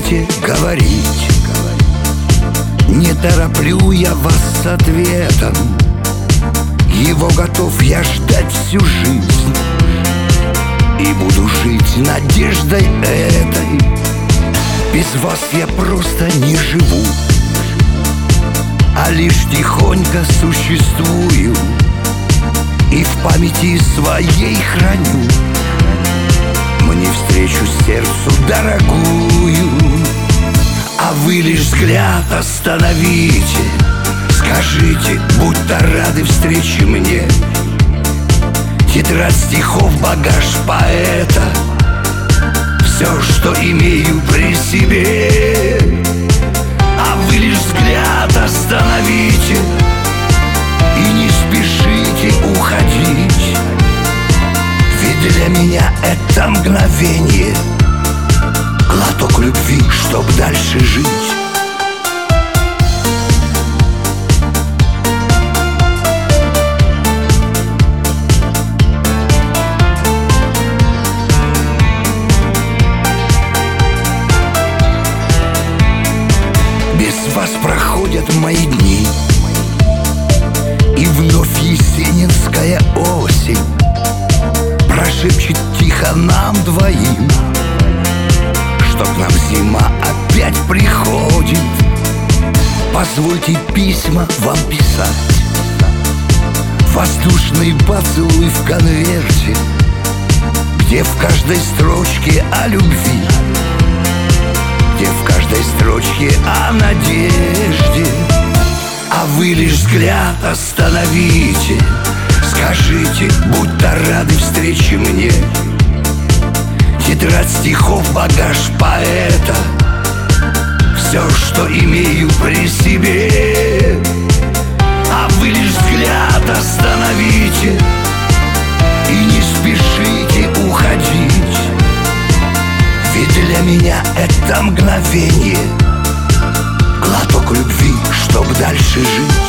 спешите говорить. Не тороплю я вас с ответом, его готов я ждать всю жизнь. И буду жить надеждой этой, без вас я просто не живу, а лишь тихонько существую и в памяти своей храню мне встречу сердцу дорогую. А вы лишь взгляд остановите, скажите, будто рады встрече мне. Тетрадь стихов, багаж поэта, все, что имею при себе. А вы лишь взгляд остановите и не спешите уходить, ведь для меня это мгновение глоток любви, чтоб дальше жить. Без вас проходят мои дни, и вновь есенинская осень прошепчет тихо нам двоим, что к нам зима опять приходит. Позвольте письма вам писать, воздушный поцелуй в конверте, где в каждой строчке о любви, где в каждой строчке о надежде. А вы лишь взгляд остановите, скажите, будто рады встрече мне. Тетрадь стихов, багаж поэта, все, что имею при себе. А вы лишь взгляд остановите и не спешите уходить, ведь для меня это мгновение глоток любви, чтоб дальше жить.